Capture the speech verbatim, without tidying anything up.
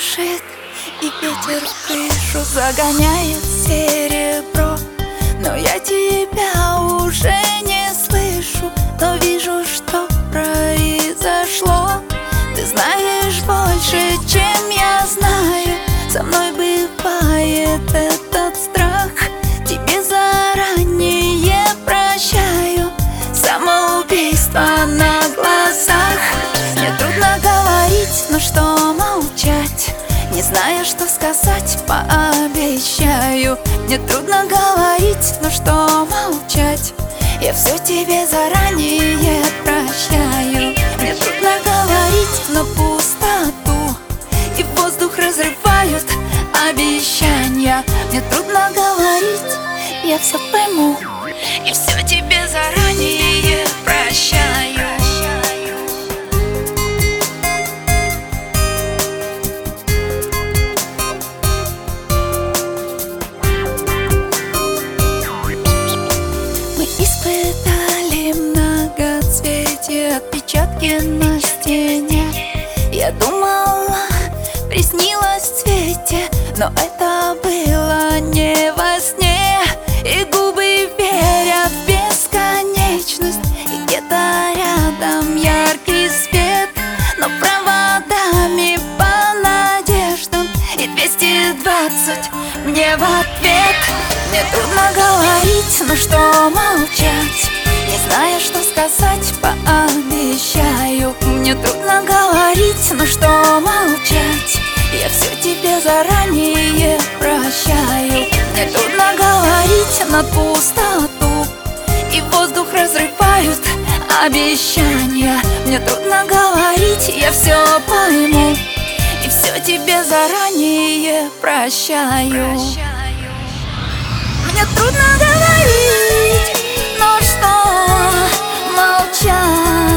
пляшет, и ветер в крышу загоняет серебро. Но я тебя уже не слышу, но вижу, что произошло. Ты знаешь больше, чем я знаю. Со мной бывает этот страх. Тебе заранее прощаю самоубийство на глазах. Мне трудно говорить, но что молчать? Не знаю, что сказать, пообещаю. Мне трудно говорить, но что молчать? Я все тебе заранее прощаю. Мне трудно говорить на пустоту, и воздух разрывают обещания. Мне трудно говорить, я все пойму, и все тебе заранее прощаю. Мы испытали многоцветие, отпечатки на стене. Я думала, приснилось в цвете, но это было не во сне. И губы верят в бесконечность, и где-то рядом яркий свет, но проводами по надеждам и двести двадцать мне в ответ. Мне трудно говорить, но что молчать? Не знаю, что сказать, пообещаю. Мне трудно говорить, но что молчать? Я все тебе заранее прощаю. Мне трудно говорить на пустоту, и воздух разрывают обещания. Мне трудно говорить, я все пойму, и все тебе заранее прощаю. Мне трудно говорить, но что молчать?